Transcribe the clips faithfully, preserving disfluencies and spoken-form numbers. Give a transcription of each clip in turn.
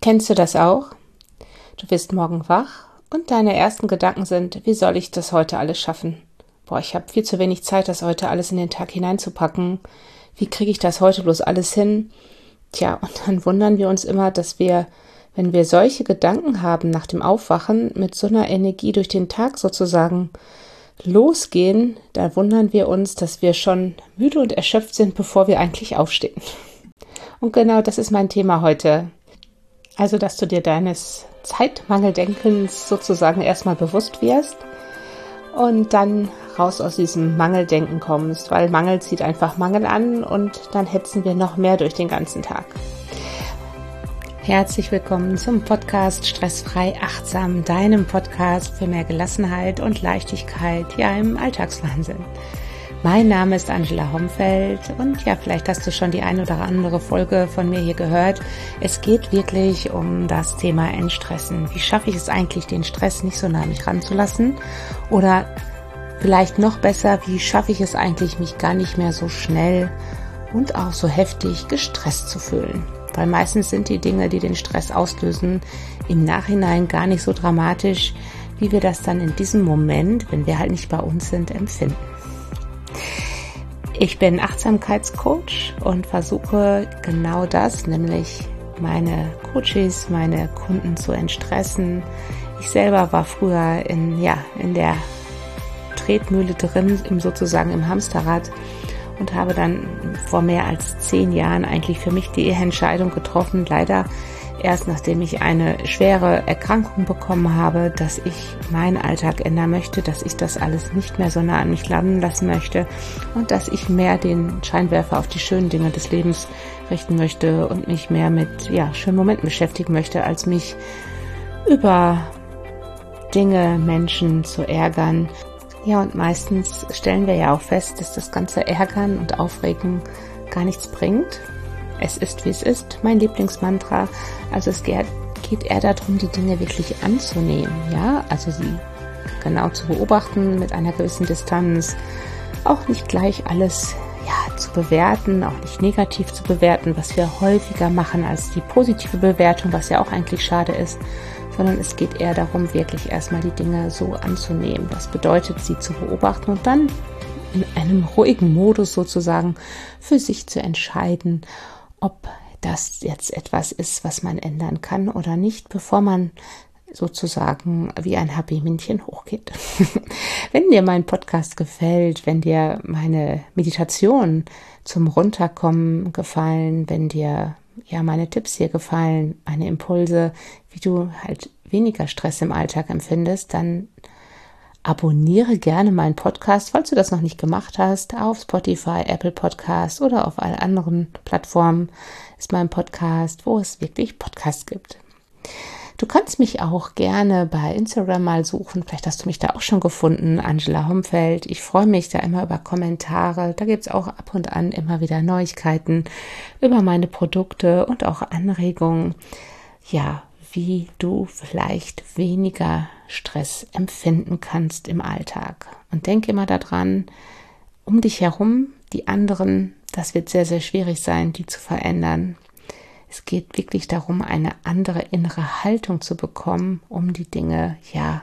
Kennst du das auch? Du wirst morgen wach und deine ersten Gedanken sind, wie soll ich das heute alles schaffen? Boah, ich habe viel zu wenig Zeit, das heute alles in den Tag hineinzupacken. Wie kriege ich das heute bloß alles hin? Tja, und dann wundern wir uns immer, dass wir, wenn wir solche Gedanken haben nach dem Aufwachen, mit so einer Energie durch den Tag sozusagen losgehen, da wundern wir uns, dass wir schon müde und erschöpft sind, bevor wir eigentlich aufstehen. Und genau das ist mein Thema heute. Also, dass du dir deines Zeitmangeldenkens sozusagen erstmal bewusst wirst und dann raus aus diesem Mangeldenken kommst, weil Mangel zieht einfach Mangel an und dann hetzen wir noch mehr durch den ganzen Tag. Herzlich willkommen zum Podcast Stressfrei Achtsam, deinem Podcast für mehr Gelassenheit und Leichtigkeit ja im Alltagswahnsinn. Mein Name ist Angela Homfeld und ja, vielleicht hast du schon die ein oder andere Folge von mir hier gehört. Es geht wirklich um das Thema Entstressen. Wie schaffe ich es eigentlich, den Stress nicht so nah an mich ranzulassen? Oder vielleicht noch besser, wie schaffe ich es eigentlich, mich gar nicht mehr so schnell und auch so heftig gestresst zu fühlen? Weil meistens sind die Dinge, die den Stress auslösen, im Nachhinein gar nicht so dramatisch, wie wir das dann in diesem Moment, wenn wir halt nicht bei uns sind, empfinden. Ich bin Achtsamkeitscoach und versuche genau das, nämlich meine Coaches, meine Kunden zu entstressen. Ich selber war früher in, ja, in der Tretmühle drin, im, sozusagen im Hamsterrad und habe dann vor mehr als zehn Jahren eigentlich für mich die Entscheidung getroffen, leider erst nachdem ich eine schwere Erkrankung bekommen habe, dass ich meinen Alltag ändern möchte, dass ich das alles nicht mehr so nah an mich landen lassen möchte und dass ich mehr den Scheinwerfer auf die schönen Dinge des Lebens richten möchte und mich mehr mit ja, schönen Momenten beschäftigen möchte, als mich über Dinge, Menschen zu ärgern. Ja, und meistens stellen wir ja auch fest, dass das ganze Ärgern und Aufregen gar nichts bringt. Es ist, wie es ist, mein Lieblingsmantra. Also es geht eher darum, die Dinge wirklich anzunehmen, ja, also sie genau zu beobachten mit einer gewissen Distanz, auch nicht gleich alles ja zu bewerten, auch nicht negativ zu bewerten, was wir häufiger machen als die positive Bewertung, was ja auch eigentlich schade ist, sondern es geht eher darum, wirklich erstmal die Dinge so anzunehmen. Das bedeutet, sie zu beobachten und dann in einem ruhigen Modus sozusagen für sich zu entscheiden, ob das jetzt etwas ist, was man ändern kann oder nicht, bevor man sozusagen wie ein Happy-Männchen hochgeht. Wenn dir mein Podcast gefällt, wenn dir meine Meditation zum Runterkommen gefallen, wenn dir ja meine Tipps hier gefallen, meine Impulse, wie du halt weniger Stress im Alltag empfindest, dann abonniere gerne meinen Podcast, falls du das noch nicht gemacht hast, auf Spotify, Apple Podcast oder auf allen anderen Plattformen ist mein Podcast, wo es wirklich Podcasts gibt. Du kannst mich auch gerne bei Instagram mal suchen, vielleicht hast du mich da auch schon gefunden, Angela Homfeld. Ich freue mich da immer über Kommentare, da gibt es auch ab und an immer wieder Neuigkeiten über meine Produkte und auch Anregungen, ja, wie du vielleicht weniger Stress empfinden kannst im Alltag. Und denk immer daran, um dich herum, die anderen, das wird sehr, sehr schwierig sein, die zu verändern. Es geht wirklich darum, eine andere innere Haltung zu bekommen, um die Dinge, ja,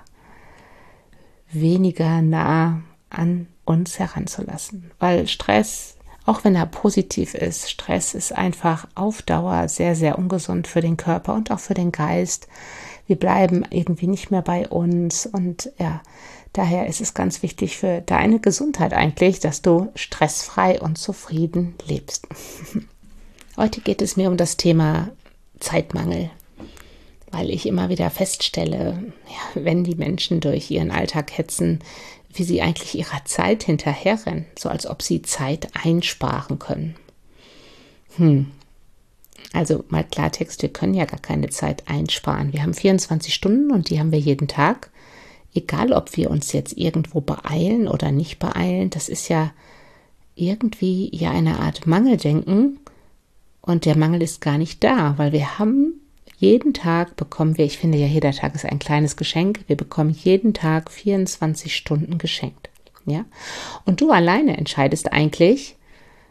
weniger nah an uns heranzulassen. Weil Stress, auch wenn er positiv ist, Stress ist einfach auf Dauer sehr, sehr ungesund für den Körper und auch für den Geist. Wir bleiben irgendwie nicht mehr bei uns und ja, daher ist es ganz wichtig für deine Gesundheit eigentlich, dass du stressfrei und zufrieden lebst. Heute geht es mir um das Thema Zeitmangel, weil ich immer wieder feststelle, ja, wenn die Menschen durch ihren Alltag hetzen, wie sie eigentlich ihrer Zeit hinterherrennen, so als ob sie Zeit einsparen können. Hm. Also mal Klartext, wir können ja gar keine Zeit einsparen. Wir haben vierundzwanzig Stunden und die haben wir jeden Tag. Egal, ob wir uns jetzt irgendwo beeilen oder nicht beeilen, das ist ja irgendwie ja eine Art Mangeldenken und der Mangel ist gar nicht da, weil wir haben jeden Tag bekommen wir, ich finde ja, jeder Tag ist ein kleines Geschenk, wir bekommen jeden Tag vierundzwanzig Stunden geschenkt. Ja? Und du alleine entscheidest eigentlich,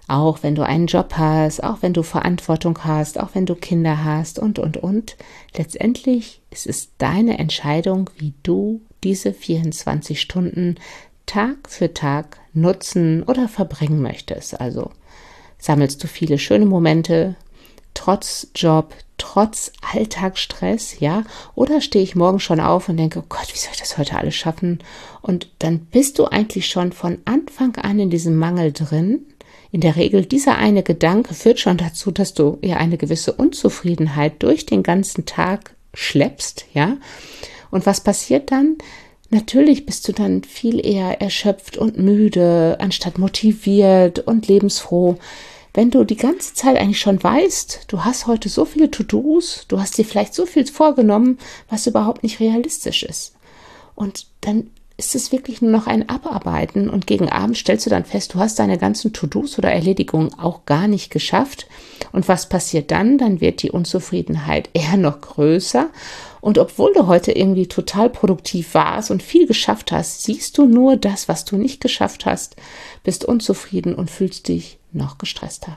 Auch wenn du einen Job hast, auch wenn du Verantwortung hast, auch wenn du Kinder hast und, und, und. Letztendlich ist es deine Entscheidung, wie du diese vierundzwanzig Stunden Tag für Tag nutzen oder verbringen möchtest. Also sammelst du viele schöne Momente, trotz Job, trotz Alltagsstress, ja, oder stehe ich morgen schon auf und denke, oh Gott, wie soll ich das heute alles schaffen? Und dann bist du eigentlich schon von Anfang an in diesem Mangel drin. In der Regel, dieser eine Gedanke führt schon dazu, dass du ja eine gewisse Unzufriedenheit durch den ganzen Tag schleppst, ja. Und was passiert dann? Natürlich bist du dann viel eher erschöpft und müde, anstatt motiviert und lebensfroh. Wenn du die ganze Zeit eigentlich schon weißt, du hast heute so viele To-Dos, du hast dir vielleicht so viel vorgenommen, was überhaupt nicht realistisch ist. Und dann ist es wirklich nur noch ein Abarbeiten und gegen Abend stellst du dann fest, du hast deine ganzen To-Dos oder Erledigungen auch gar nicht geschafft. Und was passiert dann? Dann wird die Unzufriedenheit eher noch größer. Und obwohl du heute irgendwie total produktiv warst und viel geschafft hast, siehst du nur das, was du nicht geschafft hast, bist unzufrieden und fühlst dich noch gestresster.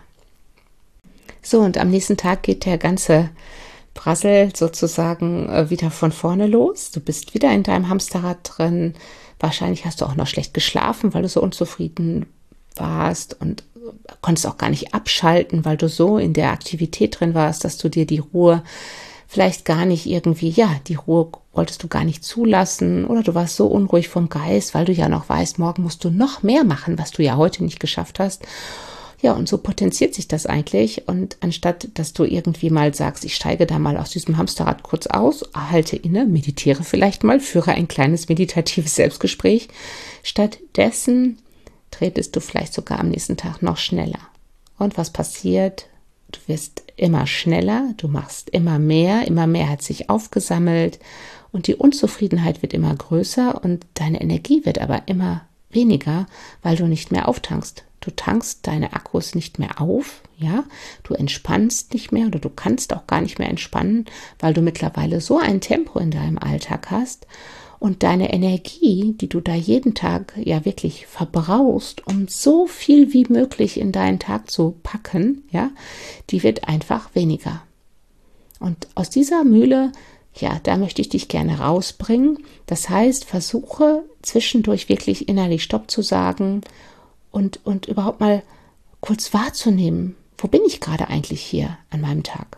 So, und am nächsten Tag geht der ganze Brassel sozusagen äh, wieder von vorne los. Du bist wieder in deinem Hamsterrad drin. Wahrscheinlich hast du auch noch schlecht geschlafen, weil du so unzufrieden warst und konntest auch gar nicht abschalten, weil du so in der Aktivität drin warst, dass du dir die Ruhe vielleicht gar nicht irgendwie, ja, die Ruhe wolltest du gar nicht zulassen oder du warst so unruhig vom Geist, weil du ja noch weißt, morgen musst du noch mehr machen, was du ja heute nicht geschafft hast. Ja, und so potenziert sich das eigentlich. Und anstatt, dass du irgendwie mal sagst, ich steige da mal aus diesem Hamsterrad kurz aus, halte inne, meditiere vielleicht mal, führe ein kleines meditatives Selbstgespräch, stattdessen tretest du vielleicht sogar am nächsten Tag noch schneller. Und was passiert? Du wirst immer schneller, du machst immer mehr, immer mehr hat sich aufgesammelt und die Unzufriedenheit wird immer größer und deine Energie wird aber immer weniger, weil du nicht mehr auftankst. Du tankst deine Akkus nicht mehr auf, ja, du entspannst nicht mehr oder du kannst auch gar nicht mehr entspannen, weil du mittlerweile so ein Tempo in deinem Alltag hast und deine Energie, die du da jeden Tag ja wirklich verbrauchst, um so viel wie möglich in deinen Tag zu packen, ja, die wird einfach weniger. Und aus dieser Mühle, ja, da möchte ich dich gerne rausbringen. Das heißt, versuche zwischendurch wirklich innerlich Stopp zu sagen und, und überhaupt mal kurz wahrzunehmen, wo bin ich gerade eigentlich hier an meinem Tag?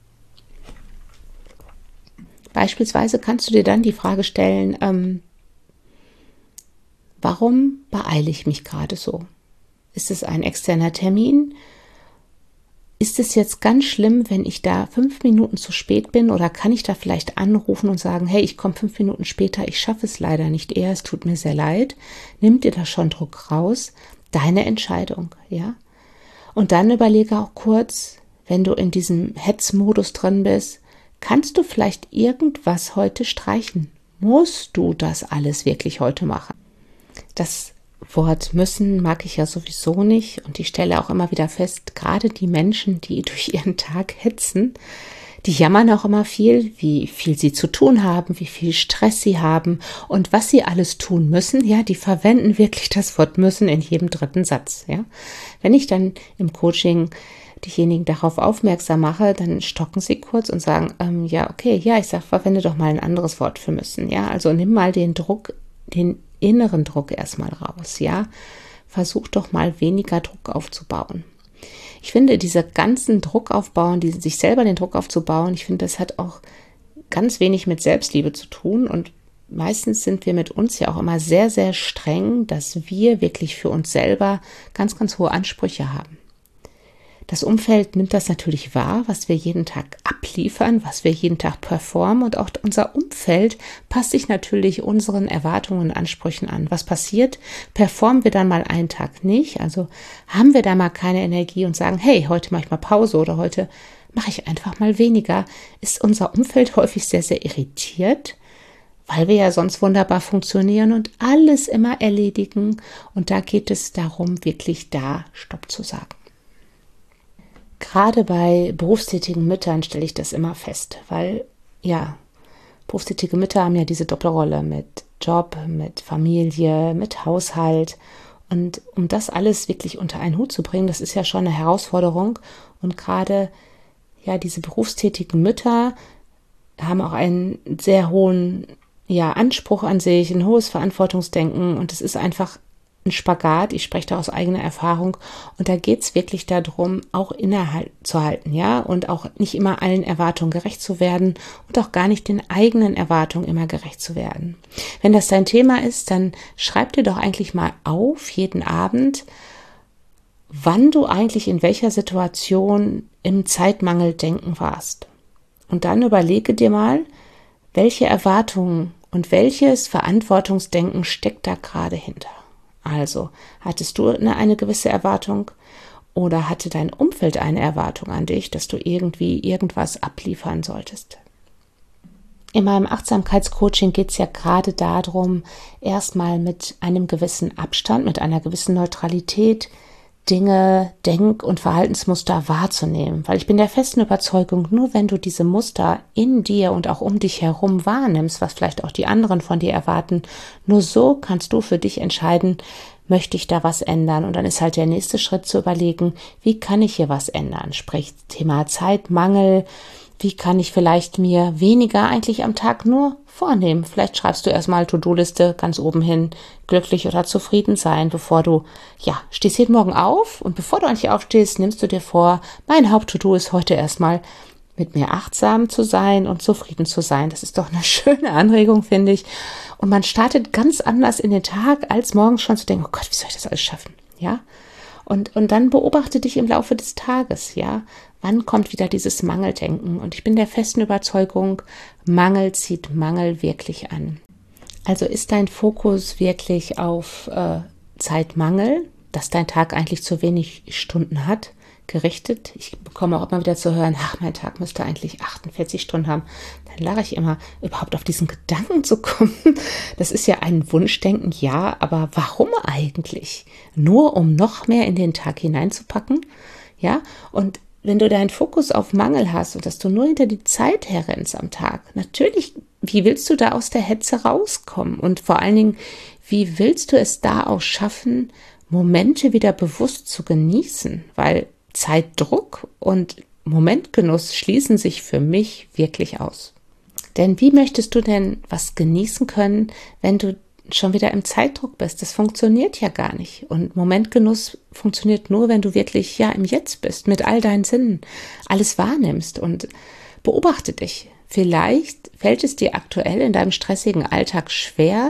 Beispielsweise kannst du dir dann die Frage stellen, ähm, warum beeile ich mich gerade so? Ist es ein externer Termin? Ist es jetzt ganz schlimm, wenn ich da fünf Minuten zu spät bin oder kann ich da vielleicht anrufen und sagen, hey, ich komme fünf Minuten später, ich schaffe es leider nicht eher, es tut mir sehr leid. Nimm dir da schon Druck raus, deine Entscheidung, ja? Und dann überlege auch kurz, wenn du in diesem Hetzmodus drin bist, kannst du vielleicht irgendwas heute streichen? Musst du das alles wirklich heute machen? Das Wort müssen mag ich ja sowieso nicht und ich stelle auch immer wieder fest, gerade die Menschen, die durch ihren Tag hetzen, die jammern auch immer viel, wie viel sie zu tun haben, wie viel Stress sie haben und was sie alles tun müssen. Ja, die verwenden wirklich das Wort müssen in jedem dritten Satz. Ja, wenn ich dann im Coaching diejenigen darauf aufmerksam mache, dann stocken sie kurz und sagen, ähm, ja, okay, ja, ich sag, verwende doch mal ein anderes Wort für müssen. Ja, also nimm mal den Druck, den inneren Druck erstmal raus. Ja, versuch doch mal weniger Druck aufzubauen. Ich finde, diese ganzen Druck aufbauen, die, sich selber den Druck aufzubauen, ich finde, das hat auch ganz wenig mit Selbstliebe zu tun und meistens sind wir mit uns ja auch immer sehr, sehr streng, dass wir wirklich für uns selber ganz, ganz hohe Ansprüche haben. Das Umfeld nimmt das natürlich wahr, was wir jeden Tag abliefern, was wir jeden Tag performen und auch unser Umfeld passt sich natürlich unseren Erwartungen und Ansprüchen an. Was passiert? Performen wir dann mal einen Tag nicht, also haben wir da mal keine Energie und sagen, hey, heute mache ich mal Pause oder heute mache ich einfach mal weniger, ist unser Umfeld häufig sehr, sehr irritiert, weil wir ja sonst wunderbar funktionieren und alles immer erledigen und da geht es darum, wirklich da Stopp zu sagen. Gerade bei berufstätigen Müttern stelle ich das immer fest, weil ja, berufstätige Mütter haben ja diese Doppelrolle mit Job, mit Familie, mit Haushalt Und um das alles wirklich unter einen Hut zu bringen, das ist ja schon eine Herausforderung. Und gerade ja diese berufstätigen Mütter haben auch einen sehr hohen ja, Anspruch an sich, ein hohes Verantwortungsdenken. Und es ist einfach ein Spagat. Ich spreche da aus eigener Erfahrung. Und da geht es wirklich darum, auch innezuhalten, ja, und auch nicht immer allen Erwartungen gerecht zu werden und auch gar nicht den eigenen Erwartungen immer gerecht zu werden. Wenn das dein Thema ist, dann schreib dir doch eigentlich mal auf, jeden Abend, wann du eigentlich in welcher Situation im Zeitmangeldenken warst. Und dann überlege dir mal, welche Erwartungen und welches Verantwortungsdenken steckt da gerade hinter. Also, hattest du eine, eine gewisse Erwartung oder hatte dein Umfeld eine Erwartung an dich, dass du irgendwie irgendwas abliefern solltest? In meinem Achtsamkeitscoaching geht es ja gerade darum, erstmal mit einem gewissen Abstand, mit einer gewissen Neutralität Dinge, Denk- und Verhaltensmuster wahrzunehmen. Weil ich bin der festen Überzeugung, nur wenn du diese Muster in dir und auch um dich herum wahrnimmst, was vielleicht auch die anderen von dir erwarten, nur so kannst du für dich entscheiden, möchte ich da was ändern? Und dann ist halt der nächste Schritt zu überlegen, wie kann ich hier was ändern? Sprich, Thema Zeitmangel. Wie kann ich vielleicht mir weniger eigentlich am Tag nur vornehmen? Vielleicht schreibst du erstmal To-Do-Liste ganz oben hin, glücklich oder zufrieden sein, bevor du, ja, stehst jeden Morgen auf und bevor du eigentlich aufstehst, nimmst du dir vor, mein Haupt-To-Do ist heute erstmal mit mir achtsam zu sein und zufrieden zu sein. Das ist doch eine schöne Anregung, finde ich. Und man startet ganz anders in den Tag, als morgens schon zu denken, oh Gott, wie soll ich das alles schaffen? Ja? Und, und dann beobachte dich im Laufe des Tages, ja. Wann kommt wieder dieses Mangeldenken? Und ich bin der festen Überzeugung, Mangel zieht Mangel wirklich an. Also ist dein Fokus wirklich auf äh, Zeitmangel, dass dein Tag eigentlich zu wenig Stunden hat, gerichtet? Ich bekomme auch immer wieder zu hören, ach, mein Tag müsste eigentlich achtundvierzig Stunden haben. Dann lache ich immer, überhaupt auf diesen Gedanken zu kommen. Das ist ja ein Wunschdenken, ja, aber warum eigentlich? Nur um noch mehr in den Tag hineinzupacken? Ja, und wenn du deinen Fokus auf Mangel hast und dass du nur hinter die Zeit herrennst am Tag, natürlich, wie willst du da aus der Hetze rauskommen? Und vor allen Dingen, wie willst du es da auch schaffen, Momente wieder bewusst zu genießen? Weil Zeitdruck und Momentgenuss schließen sich für mich wirklich aus. Denn wie möchtest du denn was genießen können, wenn du schon wieder im Zeitdruck bist? Das funktioniert ja gar nicht. Und Momentgenuss funktioniert nur, wenn du wirklich ja im Jetzt bist, mit all deinen Sinnen, alles wahrnimmst und beobachte dich. Vielleicht fällt es dir aktuell in deinem stressigen Alltag schwer,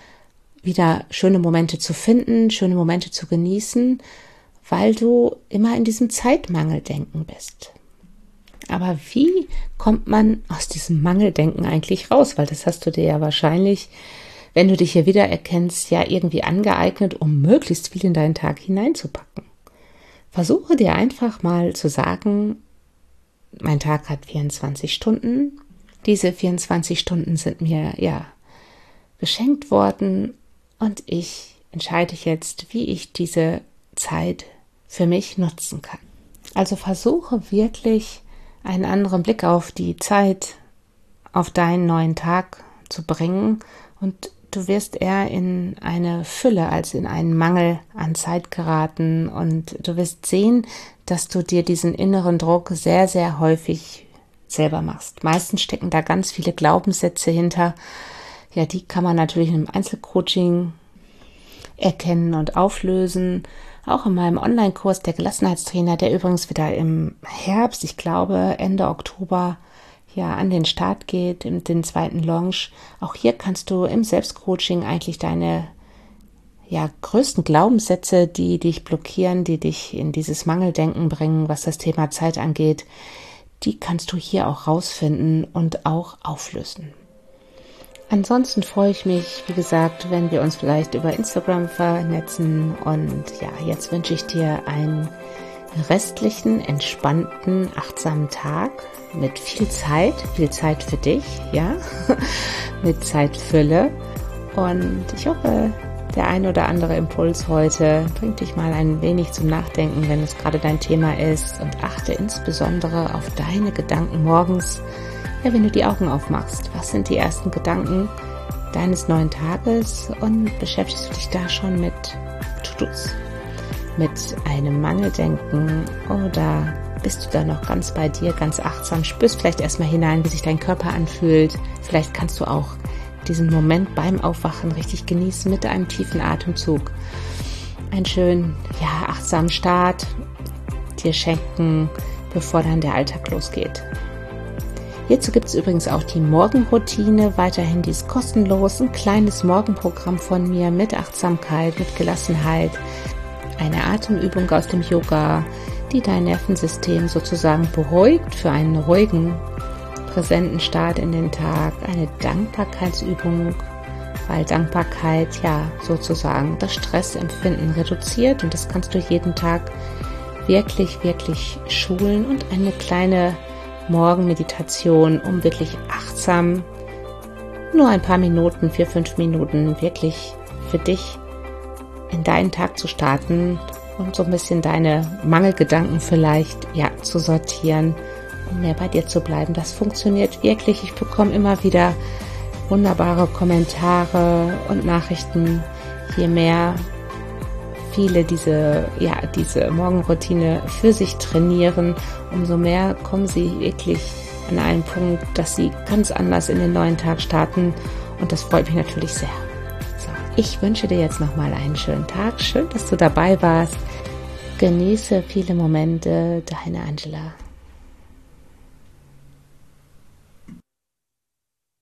wieder schöne Momente zu finden, schöne Momente zu genießen, weil du immer in diesem Zeitmangeldenken bist. Aber wie kommt man aus diesem Mangeldenken eigentlich raus? Weil das hast du dir ja wahrscheinlich, wenn du dich hier wiedererkennst, ja irgendwie angeeignet, um möglichst viel in deinen Tag hineinzupacken. Versuche dir einfach mal zu sagen, mein Tag hat vierundzwanzig Stunden. Diese vierundzwanzig Stunden sind mir ja geschenkt worden und ich entscheide jetzt, wie ich diese Zeit für mich nutzen kann. Also versuche wirklich einen anderen Blick auf die Zeit, auf deinen neuen Tag zu bringen und du wirst eher in eine Fülle als in einen Mangel an Zeit geraten und du wirst sehen, dass du dir diesen inneren Druck sehr, sehr häufig selber machst. Meistens stecken da ganz viele Glaubenssätze hinter. Ja, die kann man natürlich im Einzelcoaching erkennen und auflösen. Auch in meinem Online-Kurs der Gelassenheitstrainer, der übrigens wieder im Herbst, ich glaube Ende Oktober, ja an den Start geht, in den zweiten Launch. Auch hier kannst du im Selbstcoaching eigentlich deine ja, größten Glaubenssätze, die dich blockieren, die dich in dieses Mangeldenken bringen, was das Thema Zeit angeht, die kannst du hier auch rausfinden und auch auflösen. Ansonsten freue ich mich, wie gesagt, wenn wir uns vielleicht über Instagram vernetzen und ja, jetzt wünsche ich dir einen restlichen, entspannten, achtsamen Tag mit viel Zeit, viel Zeit für dich, ja, mit Zeitfülle und ich hoffe, der ein oder andere Impuls heute bringt dich mal ein wenig zum Nachdenken, wenn es gerade dein Thema ist und achte insbesondere auf deine Gedanken morgens. Ja, wenn du die Augen aufmachst, was sind die ersten Gedanken deines neuen Tages und beschäftigst du dich da schon mit Stutz mit einem Mangeldenken oder bist du da noch ganz bei dir, ganz achtsam, spürst vielleicht erstmal hinein, wie sich dein Körper anfühlt. Vielleicht kannst du auch diesen Moment beim Aufwachen richtig genießen mit einem tiefen Atemzug. Einen schönen, ja, achtsamen Start dir schenken, bevor dann der Alltag losgeht. Hierzu gibt es übrigens auch die Morgenroutine, weiterhin die ist kostenlos, ein kleines Morgenprogramm von mir mit Achtsamkeit, mit Gelassenheit, eine Atemübung aus dem Yoga, die dein Nervensystem sozusagen beruhigt für einen ruhigen, präsenten Start in den Tag, eine Dankbarkeitsübung, weil Dankbarkeit ja sozusagen das Stressempfinden reduziert und das kannst du jeden Tag wirklich, wirklich schulen und eine kleine Morgenmeditation, um wirklich achtsam nur ein paar Minuten, vier, fünf Minuten wirklich für dich in deinen Tag zu starten und so ein bisschen deine Mangelgedanken vielleicht ja zu sortieren, um mehr bei dir zu bleiben. Das funktioniert wirklich. Ich bekomme immer wieder wunderbare Kommentare und Nachrichten, je mehr viele diese, ja, diese Morgenroutine für sich trainieren, umso mehr kommen sie wirklich an einen Punkt, dass sie ganz anders in den neuen Tag starten und das freut mich natürlich sehr. So, ich wünsche dir jetzt nochmal einen schönen Tag. Schön, dass du dabei warst. Genieße viele Momente. Deine Angela.